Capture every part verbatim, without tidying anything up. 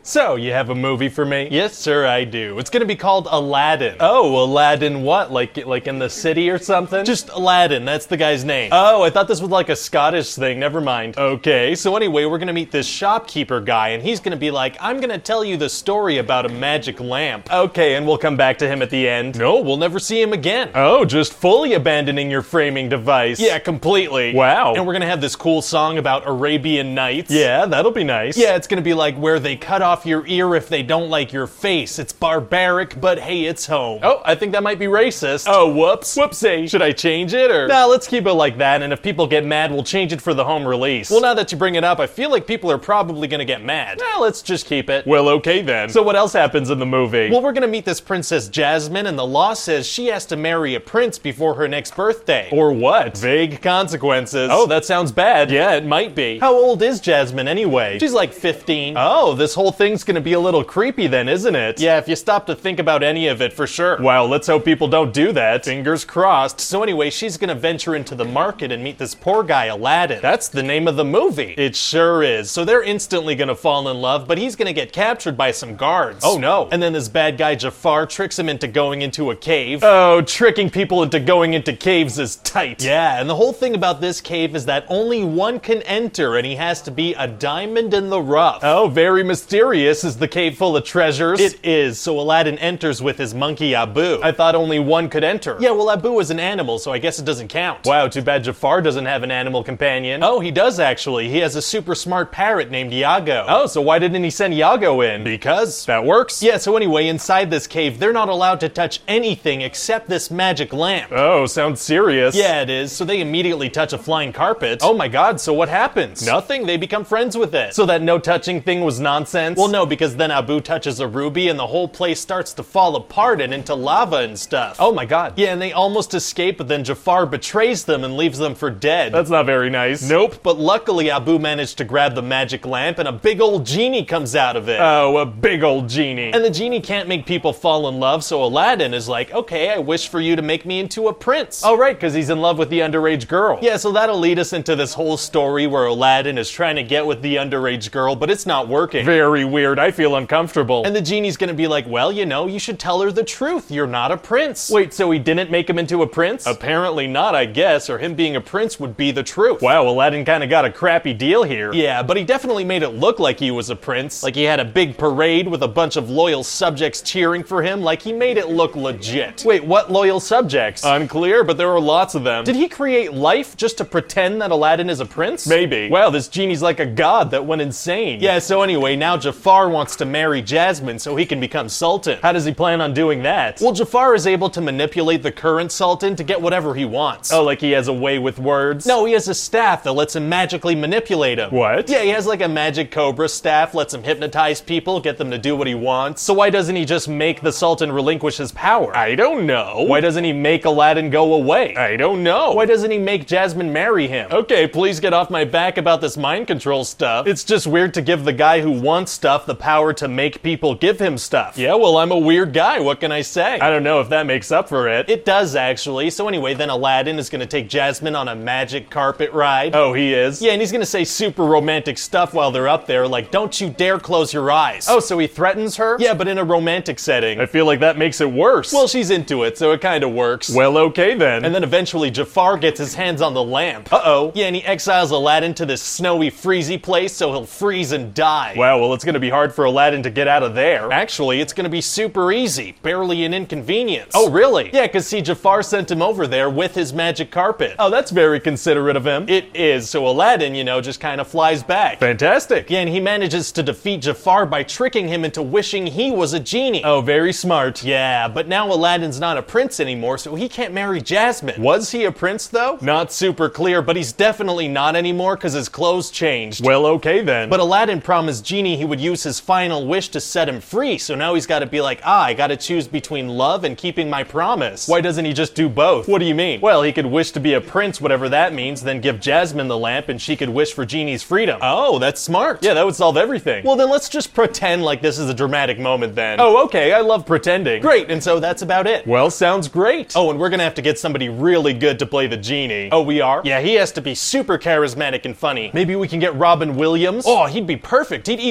So, you have a movie for me? Yes, sir, I do. It's gonna be called Aladdin. Oh, Aladdin what? Like like in the city or something? Just Aladdin, that's the guy's name. Oh, I thought this was like a Scottish thing, never mind. Okay, so anyway, we're gonna meet this shopkeeper guy, and he's gonna be like, I'm gonna tell you the story about a magic lamp. Okay, and we'll come back to him at the end. No, we'll never see him again. Oh, just fully abandoning your framing device. Yeah, completely. Wow. And we're gonna have this cool song about Arabian Nights. Yeah, that'll be nice. Yeah, it's gonna be like where they cut off your ear if they don't like your face. It's barbaric, but hey, it's home. Oh, I think that might be racist. Oh, whoops. Whoopsie. Should I change it or? Nah, let's keep it like that, and if people get mad, we'll change it for the home release. Well, now that you bring it up, I feel like people are probably gonna get mad. Nah, let's just keep it. Well, okay then. So what else happens in the movie? Well, we're gonna meet this Princess Jasmine, and the law says she has to marry a prince before her next birthday. Or what? Vague consequences. Oh, that sounds bad. Yeah, it might be. How old is Jasmine anyway? She's like fifteen. Oh, this whole thing's gonna be a little creepy then, isn't it? Yeah, if you stop to think about any of it, for sure. Well, let's hope people don't do that. Fingers crossed. So anyway, she's gonna venture into the market and meet this poor guy, Aladdin. That's the name of the movie. It sure is. So they're instantly gonna fall in love, but he's gonna get captured by some guards. Oh no. And then this bad guy Jafar tricks him into going into a cave. Oh, tricking people into going into caves is tight. Yeah, and the whole thing about this cave is that only one can enter, and he has to be a diamond in the rough. Oh, very mysterious. Is the cave full of treasures? It is, so Aladdin enters with his monkey Abu. I thought only one could enter. Yeah, well, Abu is an animal, so I guess it doesn't count. Wow, too bad Jafar doesn't have an animal companion. Oh, he does actually. He has a super smart parrot named Iago. Oh, so why didn't he send Iago in? Because that works. Yeah, so anyway, inside this cave, they're not allowed to touch anything except this magic lamp. Oh, sounds serious. Yeah, it is. So they immediately touch a flying carpet. Oh my god, so what happens? Nothing. They become friends with it. So that no touching thing was nonsense? Well, no, because then Abu touches a ruby and the whole place starts to fall apart and into lava and stuff. Oh my god. Yeah, and they almost escape, but then Jafar betrays them and leaves them for dead. That's not very nice. Nope, but luckily Abu managed to grab the magic lamp and a big old genie comes out of it. Oh, a big old genie. And the genie can't make people fall in love, so Aladdin is like, okay, I wish for you to make me into a prince. Oh right, because he's in love with the underage girl. Yeah, so that'll lead us into this whole story where Aladdin is trying to get with the underage girl, but it's not working. Very weird. I feel uncomfortable. And the genie's gonna be like, well, you know, you should tell her the truth. You're not a prince. Wait, so he didn't make him into a prince? Apparently not, I guess, or him being a prince would be the truth. Wow, Aladdin kinda got a crappy deal here. Yeah, but he definitely made it look like he was a prince. Like he had a big parade with a bunch of loyal subjects cheering for him. Like he made it look legit. Wait, what loyal subjects? Unclear, but there were lots of them. Did he create life just to pretend that Aladdin is a prince? Maybe. Wow, this genie's like a god that went insane. Yeah, so anyway, now Jafar wants to marry Jasmine so he can become sultan. How does he plan on doing that? Well, Jafar is able to manipulate the current sultan to get whatever he wants. Oh, like he has a way with words? No, he has a staff that lets him magically manipulate him. What? Yeah, he has like a magic cobra staff, lets him hypnotize people, get them to do what he wants. So why doesn't he just make the sultan relinquish his power? I don't know. Why doesn't he make Aladdin go away? I don't know. Why doesn't he make Jasmine marry him? Okay, please get off my back about this mind control stuff. It's just weird to give the guy who wants stuff the power to make people give him stuff. Yeah, well, I'm a weird guy. What can I say? I don't know if that makes up for it. It does, actually. So anyway, then Aladdin is gonna take Jasmine on a magic carpet ride. Oh, he is? Yeah, and he's gonna say super romantic stuff while they're up there, like, don't you dare close your eyes. Oh, so he threatens her? Yeah, but in a romantic setting. I feel like that makes it worse. Well, she's into it, so it kinda works. Well, okay then. And then eventually Jafar gets his hands on the lamp. Uh-oh. Yeah, and he exiles Aladdin to this snowy, freezy place so he'll freeze and die. Wow, well, it's gonna be hard for Aladdin to get out of there. Actually, it's gonna be super easy. Barely an inconvenience. Oh, really? Yeah, because see, Jafar sent him over there with his magic carpet. Oh, that's very considerate of him. It is, so Aladdin, you know, just kind of flies back. Fantastic. Yeah, and he manages to defeat Jafar by tricking him into wishing he was a genie. Oh, very smart. Yeah, but now Aladdin's not a prince anymore, so he can't marry Jasmine. Was he a prince, though? Not super clear, but he's definitely not anymore because his clothes changed. Well, okay then. But Aladdin promised Genie he would use his final wish to set him free, so now he's got to be like, ah, I got to choose between love and keeping my promise. Why doesn't he just do both? What do you mean? Well, he could wish to be a prince, whatever that means, then give Jasmine the lamp and she could wish for Genie's freedom. Oh, that's smart. Yeah, that would solve everything. Well, then let's just pretend like this is a dramatic moment then. Oh, okay, I love pretending. Great, and so that's about it. Well, sounds great. Oh, and we're gonna have to get somebody really good to play the Genie. Oh, we are? Yeah, he has to be super charismatic and funny. Maybe we can get Robin Williams? Oh, he'd be perfect. He'd eat that role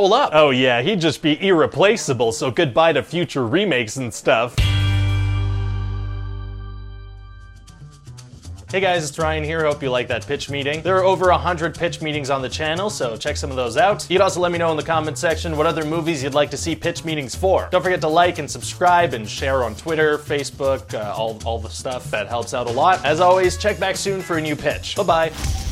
hold up. Oh yeah, he'd just be irreplaceable, so goodbye to future remakes and stuff. Hey guys, it's Ryan here. Hope you like that pitch meeting. There are over a hundred pitch meetings on the channel, so check some of those out. You'd also let me know in the comment section what other movies you'd like to see pitch meetings for. Don't forget to like and subscribe and share on Twitter, Facebook, uh, all, all the stuff. That helps out a lot. As always, check back soon for a new pitch. Bye-bye.